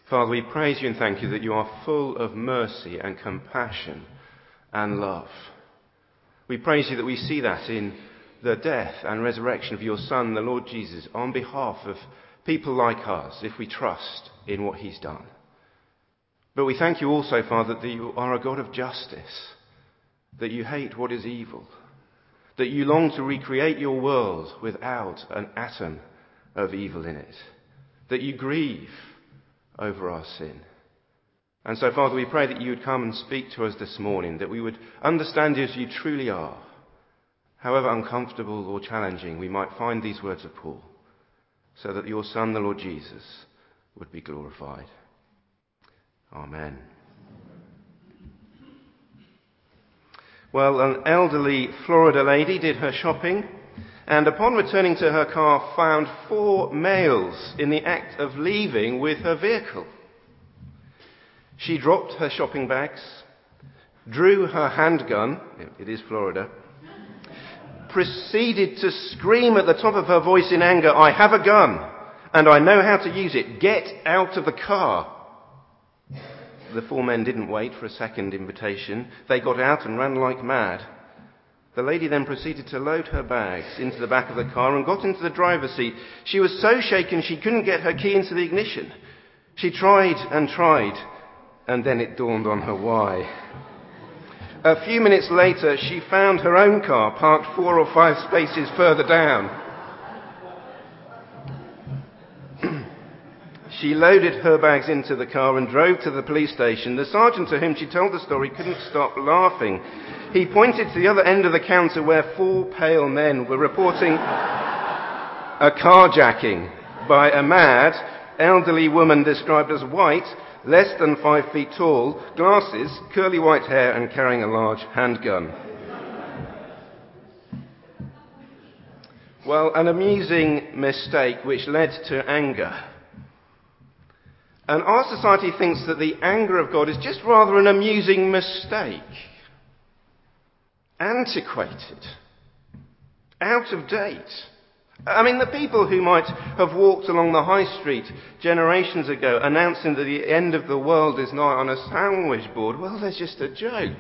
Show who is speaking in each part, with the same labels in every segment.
Speaker 1: Father, we praise you and thank you that you are full of mercy and compassion and love. We praise you that we see that in the death and resurrection of your Son, the Lord Jesus, on behalf of people like us, if we trust in what he's done. But we thank you also, Father, that you are a God of justice, that you hate what is evil, that you long to recreate your world without an atom of evil in it, that you grieve over our sin. And so, Father, we pray that you would come and speak to us this morning, that we would understand you as you truly are, however uncomfortable or challenging we might find these words of Paul, so that your Son, the Lord Jesus, would be glorified. Amen. Well, an elderly Florida lady did her shopping, and upon returning to her car found 4 males in the act of leaving with her vehicle. She dropped her shopping bags, drew her handgun, it is Florida, proceeded to scream at the top of her voice in anger, "I have a gun, and I know how to use it. Get out of the car." The 4 men didn't wait for a second invitation. They got out and ran like mad. The lady then proceeded to load her bags into the back of the car and got into the driver's seat. She was so shaken she couldn't get her key into the ignition. She tried, and then it dawned on her why. A few minutes later, she found her own car parked 4 or 5 spaces further down. She loaded her bags into the car and drove to the police station. The sergeant to whom she told the story couldn't stop laughing. He pointed to the other end of the counter where 4 pale men were reporting a carjacking by a mad, elderly woman described as white, less than 5 feet tall, glasses, curly white hair, and carrying a large handgun. Well, an amusing mistake which led to anger. And our society thinks that the anger of God is just rather an amusing mistake. Antiquated. Out of date. I mean, the people who might have walked along the high street generations ago announcing that the end of the world is nigh on a sandwich board, well, there's just a joke.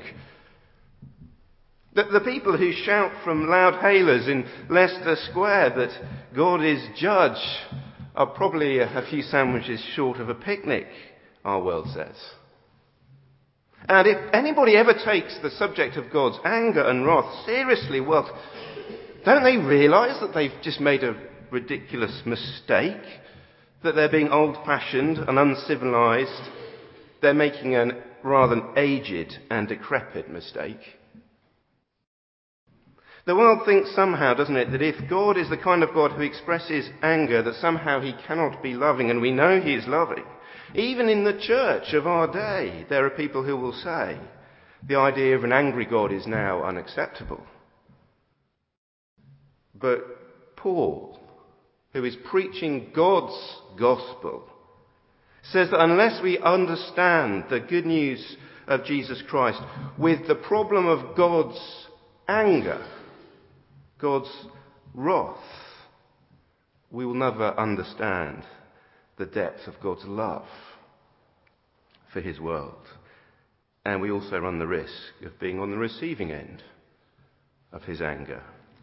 Speaker 1: The people who shout from loud hailers in Leicester Square that God is judge are probably a few sandwiches short of a picnic, our world says. And if anybody ever takes the subject of God's anger and wrath seriously, well, don't they realise that they've just made a ridiculous mistake? That they're being old-fashioned and uncivilised? They're making a rather aged and decrepit mistake. The world thinks somehow, doesn't it, that if God is the kind of God who expresses anger, that somehow he cannot be loving, and we know he is loving. Even in the church of our day, there are people who will say the idea of an angry God is now unacceptable. But Paul, who is preaching God's gospel, says that unless we understand the good news of Jesus Christ with the problem of God's anger, God's wrath, we will never understand the depth of God's love for his world. And we also run the risk of being on the receiving end of his anger.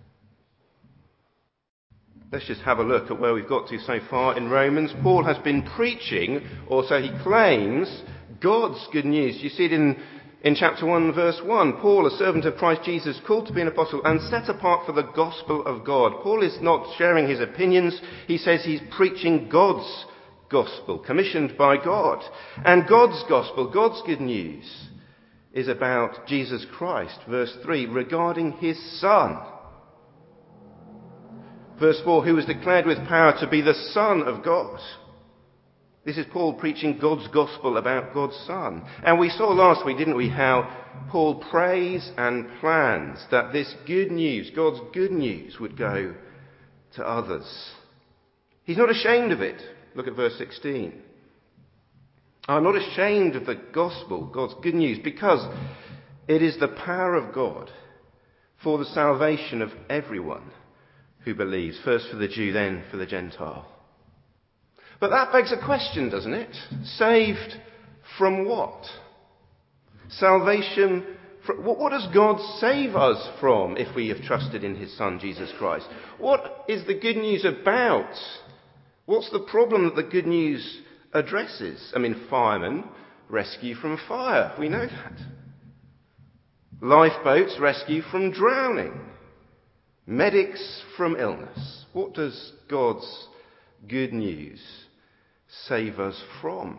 Speaker 1: Let's just have a look at where we've got to so far in Romans. Paul has been preaching, or so he claims, God's good news. You see it in chapter 1, verse 1. Paul, a servant of Christ Jesus, called to be an apostle and set apart for the gospel of God. Paul is not sharing his opinions. He says he's preaching God's gospel, commissioned by God. And God's gospel, God's good news, is about Jesus Christ. Verse 3, regarding his Son. Verse 4, who was declared with power to be the Son of God. This is Paul preaching God's gospel about God's Son. And we saw last week, didn't we, how Paul prays and plans that this good news, God's good news, would go to others. He's not ashamed of it. Look at verse 16. I'm not ashamed of the gospel, God's good news, because it is the power of God for the salvation of everyone who believes, first for the Jew, then for the Gentile. But that begs a question, doesn't it? Saved from what? Salvation from... What does God save us from if we have trusted in his Son, Jesus Christ? What is the good news about? What's the problem that the good news addresses? I mean, firemen rescue from fire. We know that. Lifeboats rescue from drowning. Medics from illness. What does God's good news save us from?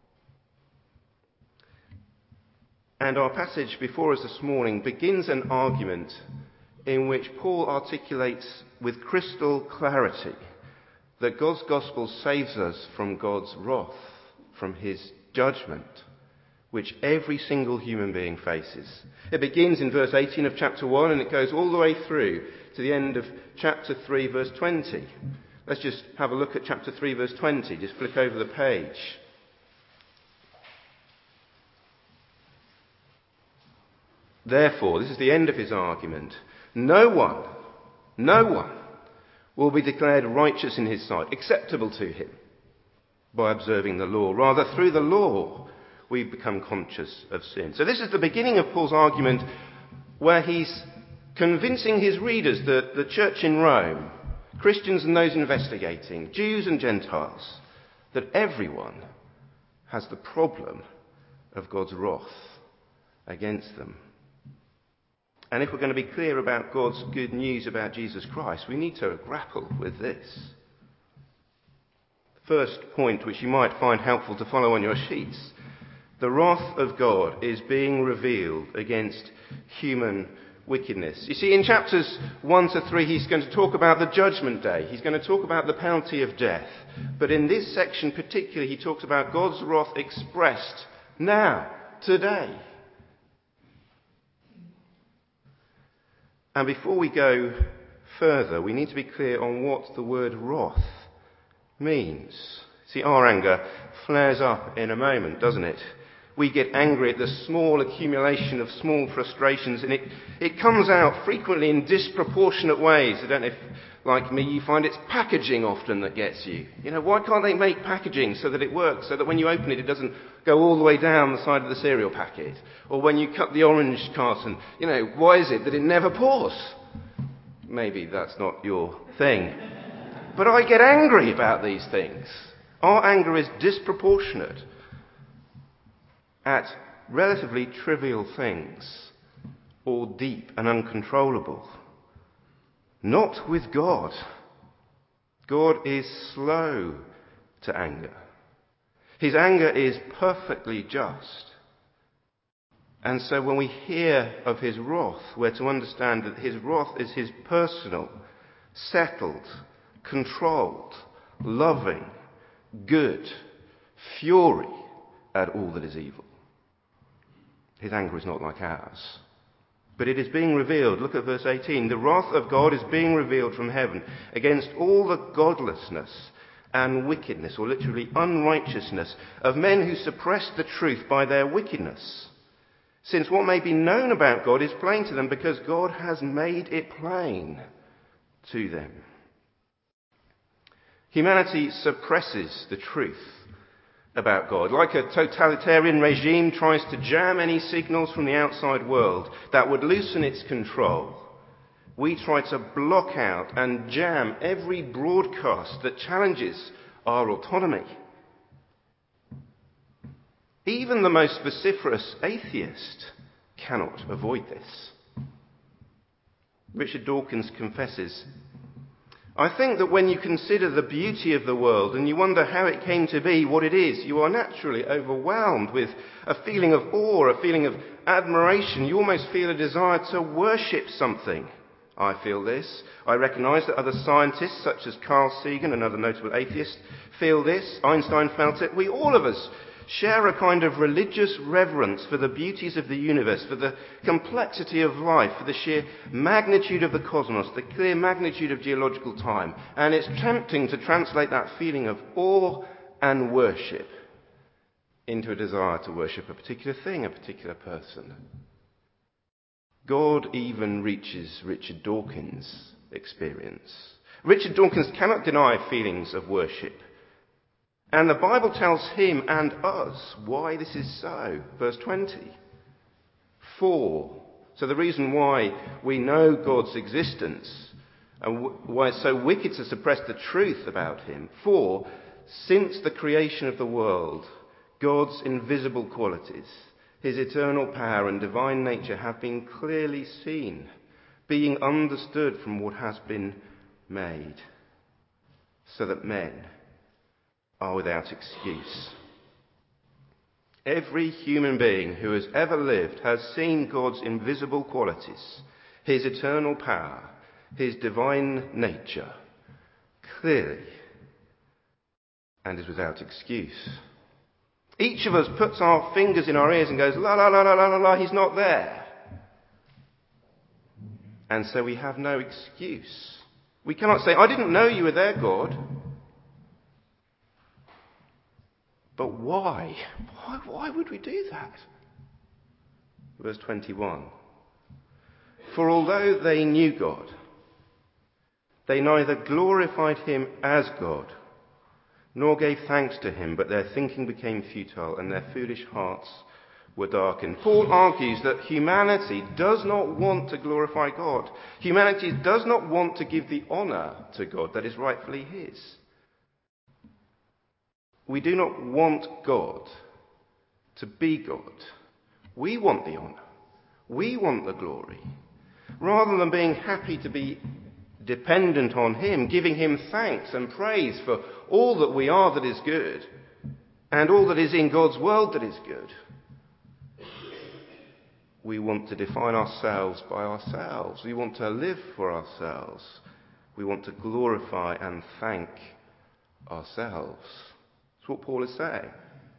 Speaker 1: And our passage before us this morning begins an argument in which Paul articulates with crystal clarity that God's gospel saves us from God's wrath, from his judgment, which every single human being faces. It begins in verse 18 of chapter 1 and it goes all the way through to the end of chapter 3 verse 20. Let's just have a look at chapter 3 verse 20. Just flick over the page. Therefore, this is the end of his argument. No one will be declared righteous in his sight, acceptable to him, by observing the law. Rather, through the law, we've become conscious of sin. So this is the beginning of Paul's argument where he's convincing his readers, the church in Rome, Christians and those investigating, Jews and Gentiles, that everyone has the problem of God's wrath against them. And if we're going to be clear about God's good news about Jesus Christ, we need to grapple with this. First point, which you might find helpful to follow on your sheets. The wrath of God is being revealed against human wickedness. You see, in chapters 1 to 3, he's going to talk about the judgment day. He's going to talk about the penalty of death. But in this section particularly, he talks about God's wrath expressed now, today. And before we go further, we need to be clear on what the word wrath means. See, our anger flares up in a moment, doesn't it? We get angry at the small accumulation of small frustrations, and it comes out frequently in disproportionate ways. I don't know if, like me, you find it's packaging often that gets you. You know, why can't they make packaging so that it works, so that when you open it, it doesn't go all the way down the side of the cereal packet? Or when you cut the orange carton, you know, why is it that it never pours? Maybe that's not your thing. But I get angry about these things. Our anger is disproportionate at relatively trivial things, or deep and uncontrollable. Not with God. God is slow to anger. His anger is perfectly just. And so when we hear of his wrath, we're to understand that his wrath is his personal, settled, controlled, loving, good fury at all that is evil. His anger is not like ours. But it is being revealed. Look at verse 18. The wrath of God is being revealed from heaven against all the godlessness and wickedness, or literally unrighteousness, of men who suppress the truth by their wickedness. Since what may be known about God is plain to them because God has made it plain to them. Humanity suppresses the truth about God. Like a totalitarian regime tries to jam any signals from the outside world that would loosen its control, we try to block out and jam every broadcast that challenges our autonomy. Even the most vociferous atheist cannot avoid this. Richard Dawkins confesses, I think that when you consider the beauty of the world and you wonder how it came to be what it is, you are naturally overwhelmed with a feeling of awe, a feeling of admiration. You almost feel a desire to worship something. I feel this. I recognise that other scientists, such as Carl Sagan, another notable atheist, feel this. Einstein felt it. We, all of us, share a kind of religious reverence for the beauties of the universe, for the complexity of life, for the sheer magnitude of the cosmos, the clear magnitude of geological time. And it's tempting to translate that feeling of awe and worship into a desire to worship a particular thing, a particular person. God even reaches Richard Dawkins' experience. Richard Dawkins cannot deny feelings of worship And the Bible tells him and us why this is so. Verse 20. So the reason why we know God's existence and why it's so wicked to suppress the truth about him. Since the creation of the world, God's invisible qualities, his eternal power and divine nature have been clearly seen, being understood from what has been made, so that men are without excuse. Every human being who has ever lived has seen God's invisible qualities, his eternal power, his divine nature, clearly, and is without excuse. Each of us puts our fingers in our ears and goes, la la la la la la la, he's not there. And so we have no excuse. We cannot say, I didn't know you were there, God. But why? Why would we do that? Verse 21. For although they knew God, they neither glorified him as God, nor gave thanks to him, but their thinking became futile and their foolish hearts were darkened. Paul argues that humanity does not want to glorify God. Humanity does not want to give the honour to God that is rightfully his. We do not want God to be God. We want the honour. We want the glory. Rather than being happy to be dependent on him, giving him thanks and praise for all that we are that is good, and all that is in God's world that is good, we want to define ourselves by ourselves. We want to live for ourselves. We want to glorify and thank ourselves. That's what Paul is saying.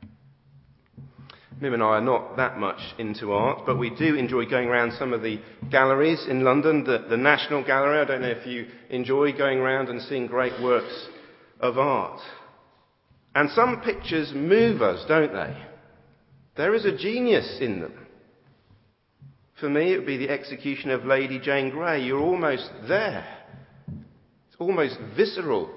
Speaker 1: Mim and I are not that much into art, but we do enjoy going around some of the galleries in London, the National Gallery. I don't know if you enjoy going around and seeing great works of art. And some pictures move us, don't they? There is a genius in them. For me, it would be the execution of Lady Jane Grey. You're almost there. It's almost visceral.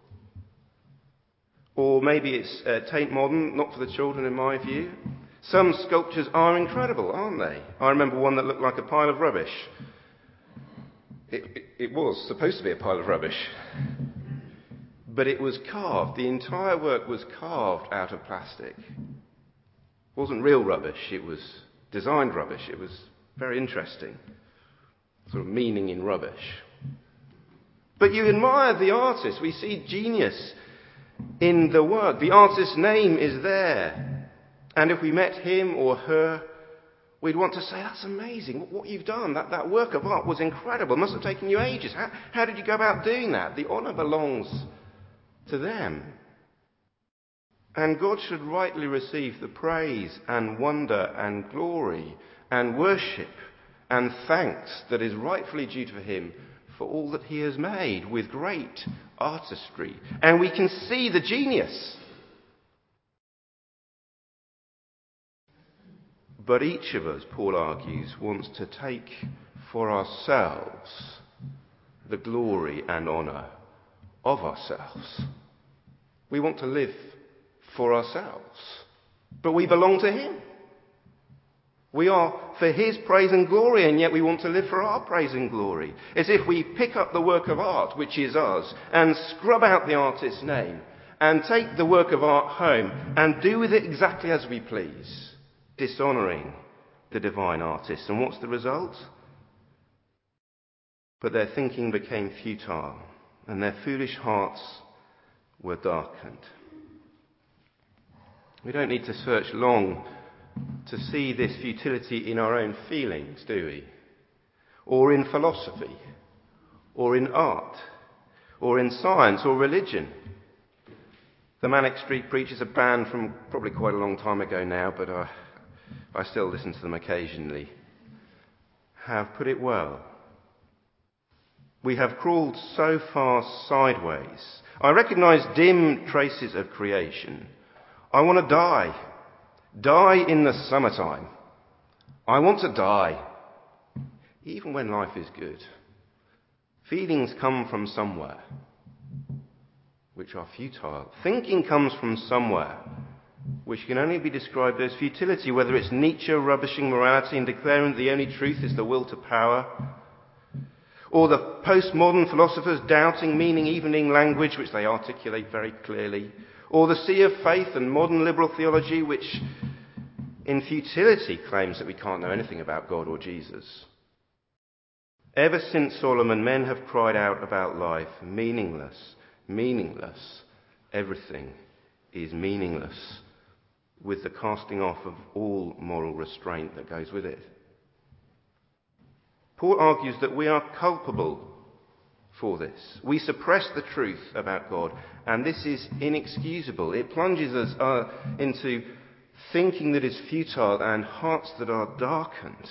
Speaker 1: Or maybe it's Tate Modern, not for the children in my view. Some sculptures are incredible, aren't they? I remember one that looked like a pile of rubbish. It was supposed to be a pile of rubbish. But it was carved. The entire work was carved out of plastic. It wasn't real rubbish. It was designed rubbish. It was very interesting. Sort of meaning in rubbish. But you admire the artist. We see genius in the work. The artist's name is there. And if we met him or her, we'd want to say, that's amazing, what you've done. That work of art was incredible. It must have taken you ages. How did you go about doing that? The honour belongs to them. And God should rightly receive the praise and wonder and glory and worship and thanks that is rightfully due to him for all that he has made with great artistry. And we can see the genius. But each of us, Paul argues, wants to take for ourselves the glory and honour of ourselves. We want to live for ourselves. But we belong to him. We are for his praise and glory, and yet we want to live for our praise and glory. As if we pick up the work of art, which is us, and scrub out the artist's name, and take the work of art home, and do with it exactly as we please, dishonouring the divine artist. And what's the result? But their thinking became futile, and their foolish hearts were darkened. We don't need to search long to see this futility in our own feelings, do we? Or in philosophy, or in art, or in science, or religion. The Manic Street Preachers, a band from probably quite a long time ago now, but I still listen to them occasionally, have put it well. We have crawled so far sideways. I recognise dim traces of creation. I want to die. Die in the summertime. I want to die. Even when life is good. Feelings come from somewhere. which are futile. Thinking comes from somewhere, which can only be described as futility, whether it's Nietzsche rubbishing morality and declaring that the only truth is the will to power, or the postmodern philosophers doubting meaning even in language which they articulate very clearly, or the sea of faith and modern liberal theology which in futility claims that we can't know anything about God or Jesus. Ever since Solomon, men have cried out about life, meaningless, meaningless. Everything is meaningless, with the casting off of all moral restraint that goes with it. Paul argues that we are culpable for this. We suppress the truth about God, and this is inexcusable. It plunges us into thinking that is futile and hearts that are darkened.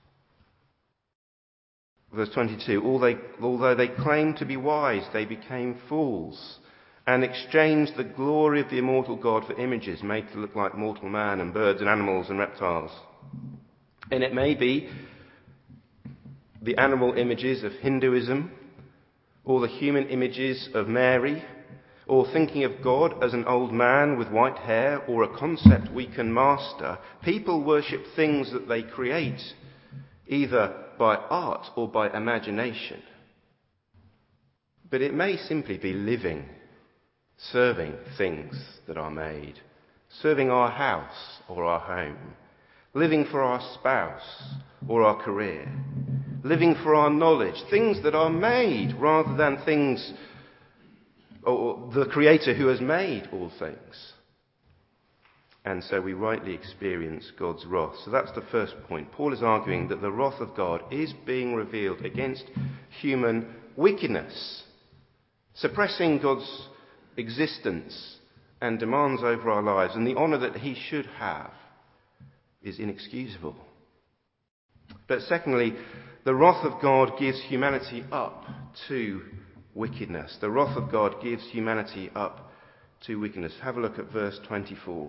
Speaker 1: Verse 22, although they claimed to be wise, they became fools and exchanged the glory of the immortal God for images made to look like mortal man and birds and animals and reptiles. And it may be the animal images of Hinduism, or the human images of Mary, or thinking of God as an old man with white hair, or a concept we can master. People worship things that they create, either by art or by imagination. But it may simply be living, serving things that are made, serving our house or our home, living for our spouse or our career, living for our knowledge, things that are made rather than things, or the Creator who has made all things. And so we rightly experience God's wrath. So that's the first point. Paul is arguing that the wrath of God is being revealed against human wickedness, suppressing God's existence and demands over our lives, and the honour that he should have is inexcusable. But secondly, the wrath of God gives humanity up to wickedness. The wrath of God gives humanity up to wickedness. Have a look at verse 24.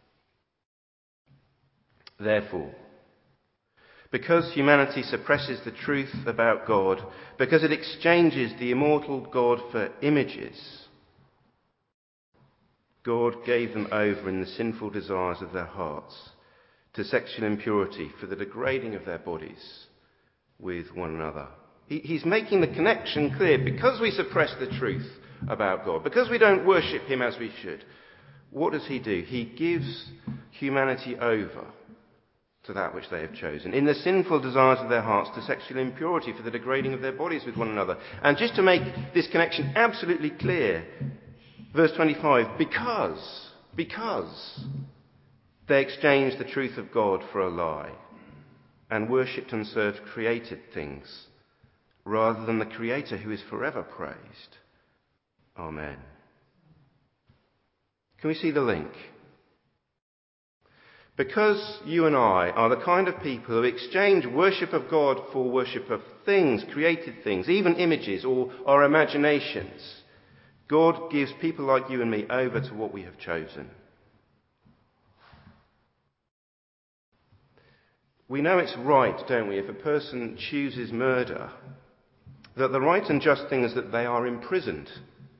Speaker 1: Therefore, because humanity suppresses the truth about God, because it exchanges the immortal God for images, God gave them over in the sinful desires of their hearts to sexual impurity for the degrading of their bodies with one another. He's making the connection clear. Because we suppress the truth about God, because we don't worship him as we should, what does he do? He gives humanity over to that which they have chosen, in the sinful desires of their hearts, to sexual impurity for the degrading of their bodies with one another. And just to make this connection absolutely clear, verse 25, because they exchanged the truth of God for a lie and worshipped and served created things rather than the Creator who is forever praised. Amen. Can we see the link? Because you and I are the kind of people who exchange worship of God for worship of things, created things, even images or our imaginations, God gives people like you and me over to what we have chosen. We know it's right, don't we, if a person chooses murder, that the right and just thing is that they are imprisoned.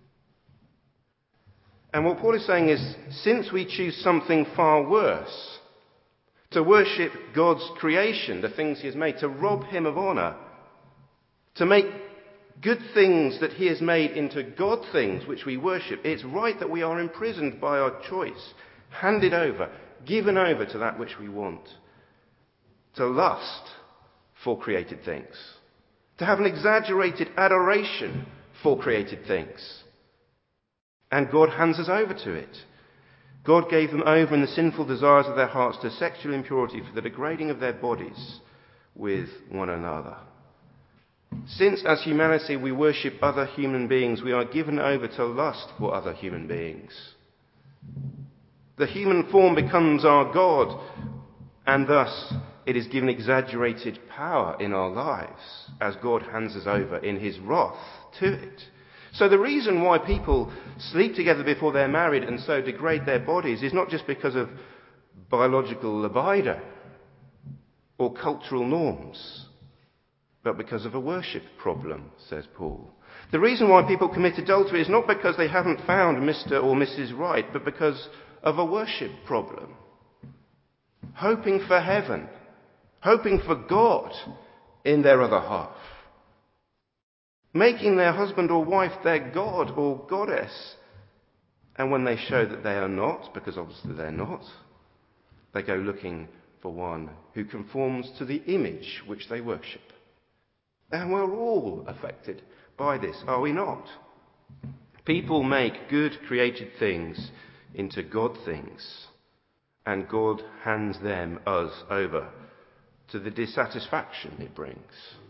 Speaker 1: And what Paul is saying is, since we choose something far worse, to worship God's creation, the things he has made, to rob him of honour, to make good things that he has made into God things which we worship, it's right that we are imprisoned by our choice, handed over, given over to that which we want, to lust for created things, to have an exaggerated adoration for created things. And God hands us over to it. God gave them over in the sinful desires of their hearts to sexual impurity for the degrading of their bodies with one another. Since as humanity we worship other human beings, we are given over to lust for other human beings. The human form becomes our God, and thus it is given exaggerated power in our lives as God hands us over in his wrath to it. So the reason why people sleep together before they're married and so degrade their bodies is not just because of biological libido or cultural norms, but because of a worship problem, says Paul. The reason why people commit adultery is not because they haven't found Mr. or Mrs. Right, but because of a worship problem. Hoping for heaven, hoping for God in their other half. Making their husband or wife their god or goddess. And when they show that they are not, because obviously they're not, they go looking for one who conforms to the image which they worship. And we're all affected by this, are we not? People make good created things into God things, and God hands them, us, over to the dissatisfaction it brings.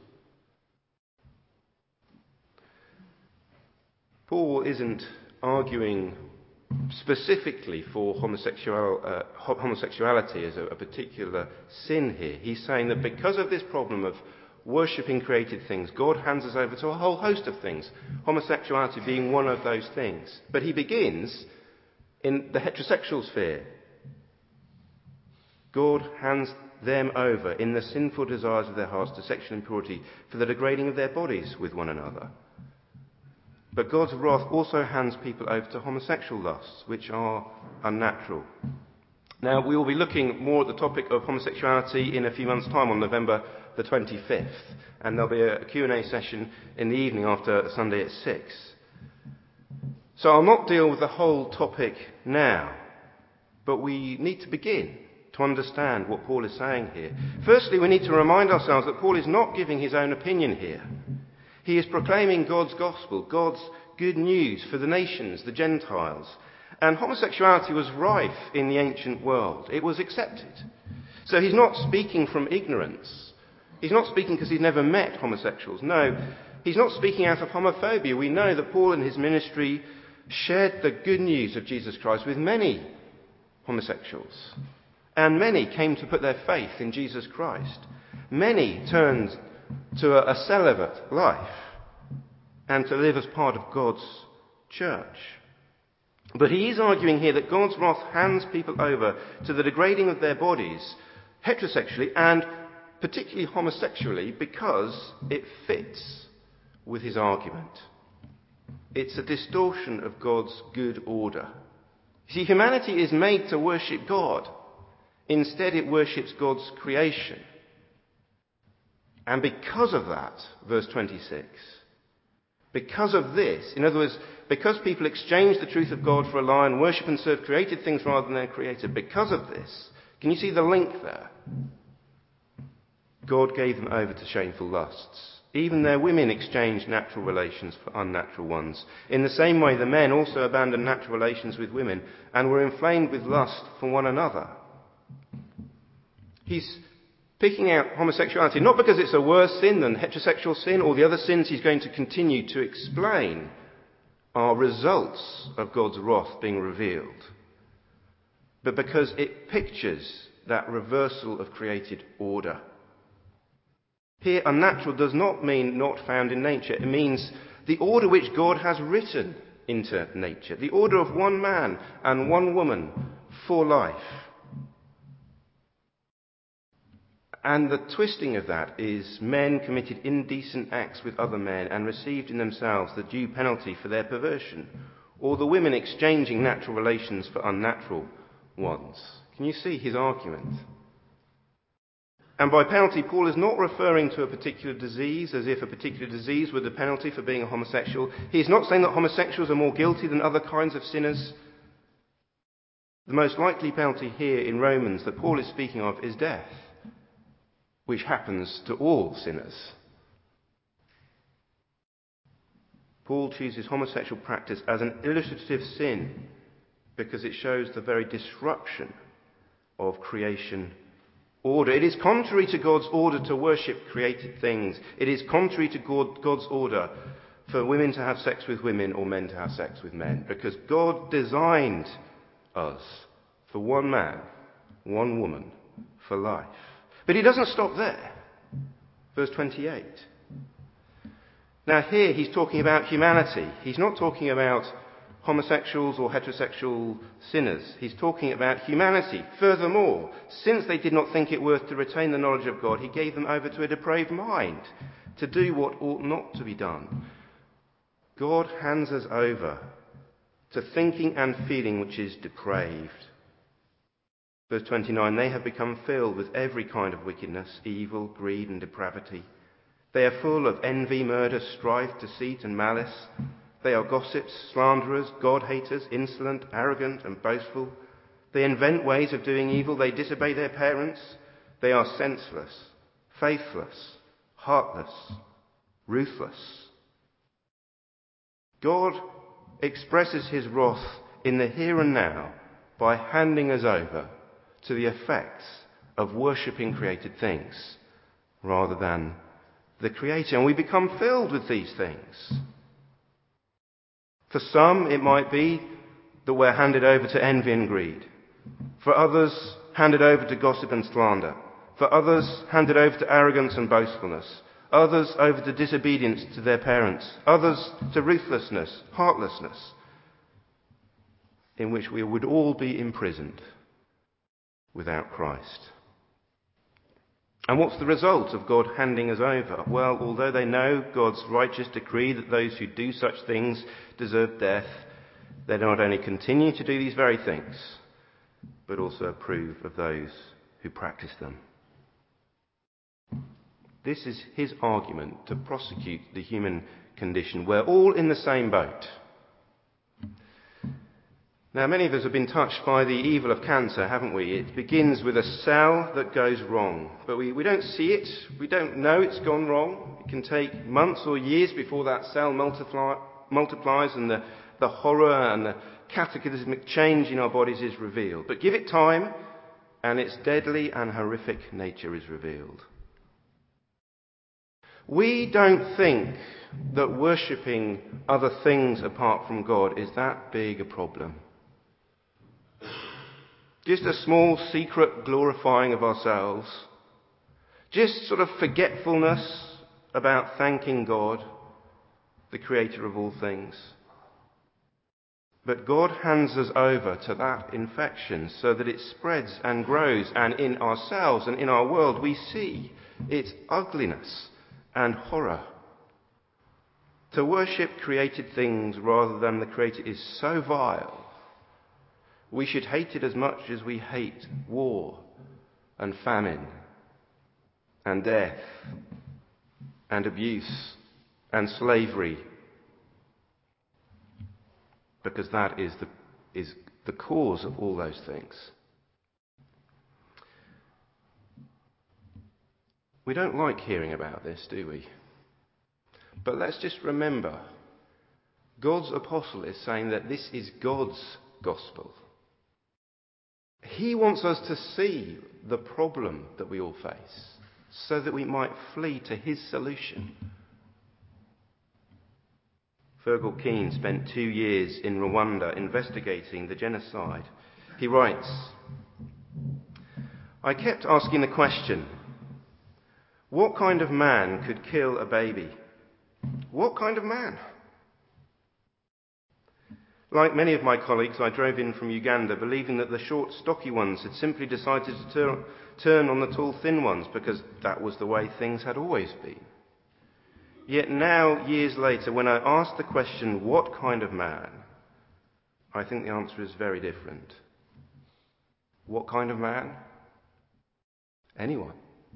Speaker 1: Paul isn't arguing specifically for homosexuality as a particular sin here. He's saying that because of this problem of worshipping created things, God hands us over to a whole host of things, homosexuality being one of those things. But he begins in the heterosexual sphere. God hands them over in the sinful desires of their hearts to sexual impurity for the degrading of their bodies with one another. But God's wrath also hands people over to homosexual lusts, which are unnatural. Now, we will be looking more at the topic of homosexuality in a few months' time on November the 25th. And there'll be a Q&A session in the evening after Sunday at 6. So I'll not deal with the whole topic now. But we need to begin to understand what Paul is saying here. Firstly, we need to remind ourselves that Paul is not giving his own opinion here. He is proclaiming God's gospel, God's good news for the nations, the Gentiles. And homosexuality was rife in the ancient world. It was accepted. So he's not speaking from ignorance. He's not speaking because he's never met homosexuals. No, he's not speaking out of homophobia. We know that Paul in his ministry shared the good news of Jesus Christ with many homosexuals. And many came to put their faith in Jesus Christ. Many turned to a celibate life and to live as part of God's church. But he is arguing here that God's wrath hands people over to the degrading of their bodies heterosexually and particularly homosexually because it fits with his argument. It's a distortion of God's good order. You see, humanity is made to worship God. Instead, it worships God's creation. And because of that, verse 26, because of this, in other words, because people exchange the truth of God for a lie and worship and serve created things rather than their creator, because of this, can you see the link there? God gave them over to shameful lusts. Even their women exchanged natural relations for unnatural ones. In the same way, the men also abandoned natural relations with women and were inflamed with lust for one another. He's picking out homosexuality, not because it's a worse sin than heterosexual sin or the other sins he's going to continue to explain are results of God's wrath being revealed, but because it pictures that reversal of created order. Here, unnatural does not mean not found in nature. It means the order which God has written into nature, the order of one man and one woman for life. And the twisting of that is men committed indecent acts with other men and received in themselves the due penalty for their perversion, or the women exchanging natural relations for unnatural ones. Can you see his argument? And by penalty, Paul is not referring to a particular disease as if a particular disease were the penalty for being a homosexual. He's not saying that homosexuals are more guilty than other kinds of sinners. The most likely penalty here in Romans that Paul is speaking of is death, which happens to all sinners. Paul chooses homosexual practice as an illustrative sin because it shows the very disruption of creation order. It is contrary to God's order to worship created things. It is contrary to God's order for women to have sex with women or men to have sex with men, because God designed us for one man, one woman, for life. But he doesn't stop there. Verse 28. Now here he's talking about humanity. He's not talking about homosexuals or heterosexual sinners. He's talking about humanity. Furthermore, since they did not think it worth to retain the knowledge of God, he gave them over to a depraved mind to do what ought not to be done. God hands us over to thinking and feeling which is depraved. Verse 29, they have become filled with every kind of wickedness, evil, greed and depravity. They are full of envy, murder, strife, deceit and malice. They are gossips, slanderers, God-haters, insolent, arrogant and boastful. They invent ways of doing evil. They disobey their parents. They are senseless, faithless, heartless, ruthless. God expresses his wrath in the here and now by handing us over to the effects of worshipping created things rather than the Creator. And we become filled with these things. For some, it might be that we're handed over to envy and greed. For others, handed over to gossip and slander. For others, handed over to arrogance and boastfulness. Others over to disobedience to their parents. Others to ruthlessness, heartlessness, in which we would all be imprisoned without Christ. And what's the result of God handing us over? Well, although they know God's righteous decree that those who do such things deserve death, they not only continue to do these very things, but also approve of those who practice them. This is his argument to prosecute the human condition. We're all in the same boat. Now, many of us have been touched by the evil of cancer, haven't we? It begins with a cell that goes wrong. But we don't see it. We don't know it's gone wrong. It can take months or years before that cell multiplies and the horror and the cataclysmic change in our bodies is revealed. But give it time and its deadly and horrific nature is revealed. We don't think that worshipping other things apart from God is that big a problem. Just a small secret glorifying of ourselves. Just sort of forgetfulness about thanking God, the creator of all things. But God hands us over to that infection so that it spreads and grows, and in ourselves and in our world we see its ugliness and horror. To worship created things rather than the Creator is so vile. We should hate it as much as we hate war and famine and death and abuse and slavery, because that is the cause of all those things. We don't like hearing about this, do we? But let's just remember, God's apostle is saying that this is God's gospel. He wants us to see the problem that we all face so that we might flee to his solution. Fergal Keane spent 2 years in Rwanda investigating the genocide. He writes, I kept asking the question, what kind of man could kill a baby? What kind of man? Like many of my colleagues, I drove in from Uganda believing that the short, stocky ones had simply decided to turn on the tall, thin ones because that was the way things had always been. Yet now, years later, when I ask the question, what kind of man? I think the answer is very different. What kind of man? Anyone.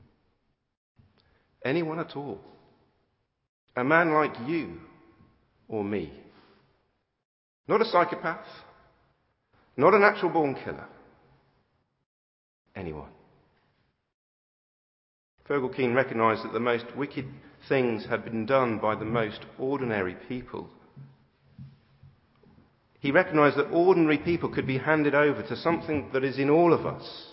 Speaker 1: Anyone at all. A man like you or me. Not a psychopath. Not a natural-born killer. Anyone. Fergal Keane recognised that the most wicked things had been done by the most ordinary people. He recognised that ordinary people could be handed over to something that is in all of us.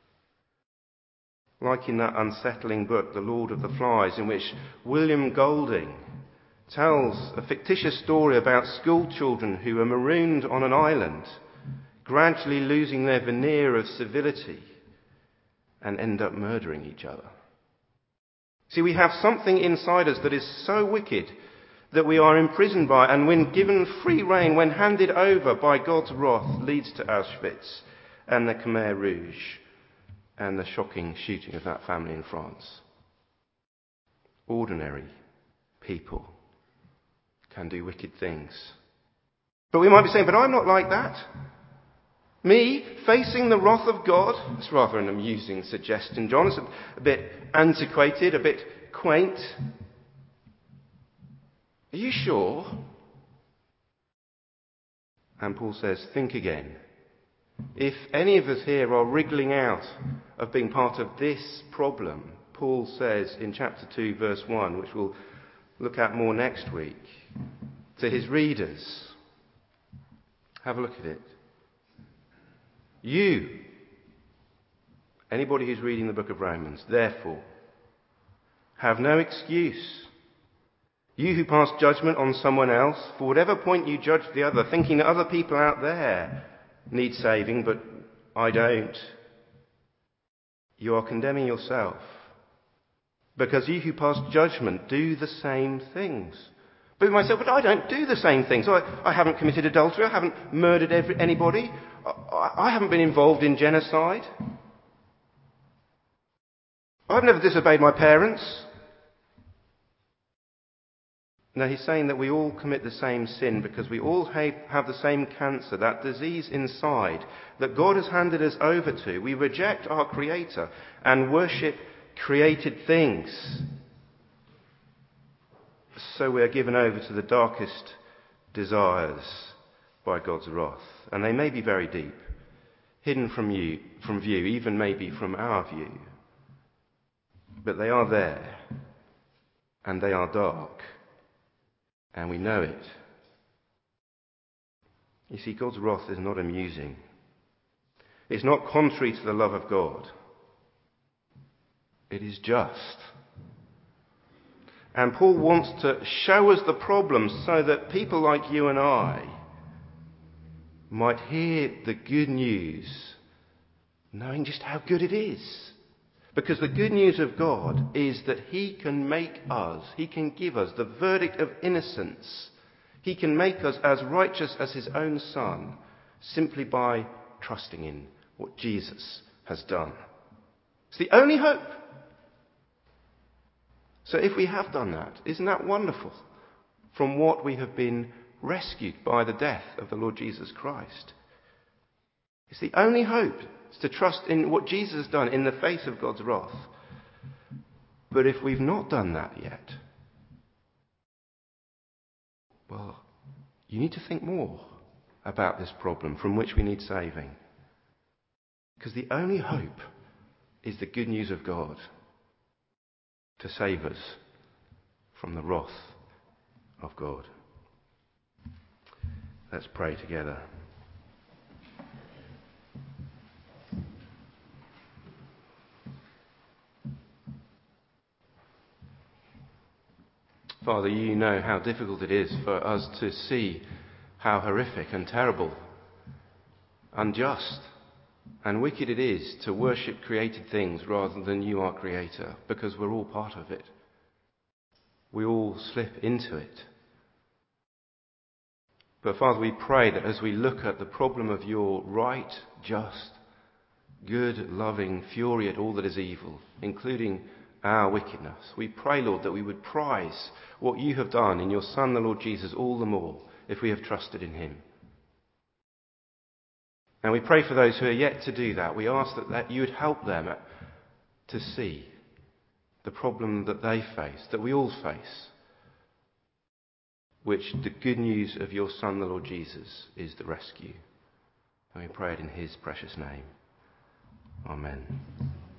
Speaker 1: Like in that unsettling book, The Lord of the Flies, in which William Golding tells a fictitious story about school children who are marooned on an island, gradually losing their veneer of civility and end up murdering each other. See, we have something inside us that is so wicked that we are imprisoned by, and when given free rein, when handed over by God's wrath, leads to Auschwitz and the Khmer Rouge and the shocking shooting of that family in France. Ordinary people can do wicked things. But we might be saying, but I'm not like that. Me, facing the wrath of God? It's rather an amusing suggestion, John. It's a bit antiquated, a bit quaint. Are you sure? And Paul says, think again. If any of us here are wriggling out of being part of this problem, Paul says in chapter 2, verse 1, which we'll look at more next week, to his readers, have a look at it. You, anybody who's reading the book of Romans, therefore, have no excuse. You who pass judgment on someone else, for whatever point you judge the other, thinking that other people out there need saving, but I don't. You are condemning yourself. Because you who pass judgment do the same things. But we might say, but I don't do the same things. I haven't committed adultery. I haven't murdered anybody. I haven't been involved in genocide. I've never disobeyed my parents. No, he's saying that we all commit the same sin because we all have the same cancer, that disease inside that God has handed us over to. We reject our Creator and worship created things. So we are given over to the darkest desires by God's wrath. And they may be very deep, hidden from view, even maybe from our view. But they are there, and they are dark, and we know it. You see, God's wrath is not amusing. It's not contrary to the love of God. It is just. And Paul wants to show us the problems so that people like you and I might hear the good news, knowing just how good it is. Because the good news of God is that He can make us, He can give us the verdict of innocence. He can make us as righteous as His own Son simply by trusting in what Jesus has done. It's the only hope. So if we have done that, isn't that wonderful? From what we have been rescued by the death of the Lord Jesus Christ. It's the only hope, is to trust in what Jesus has done in the face of God's wrath. But if we've not done that yet, well, you need to think more about this problem from which we need saving. Because the only hope is the good news of God to save us from the wrath of God. Let's pray together. Father, you know how difficult it is for us to see how horrific and terrible, unjust and wicked it is to worship created things rather than you, our Creator, because we're all part of it. We all slip into it. But Father, we pray that as we look at the problem of your right, just, good, loving fury at all that is evil, including our wickedness, we pray, Lord, that we would prize what you have done in your Son, the Lord Jesus, all the more if we have trusted in him. And we pray for those who are yet to do that. We ask that you would help them to see the problem that they face, that we all face, which the good news of your Son, the Lord Jesus, is the rescue. And we pray it in his precious name. Amen.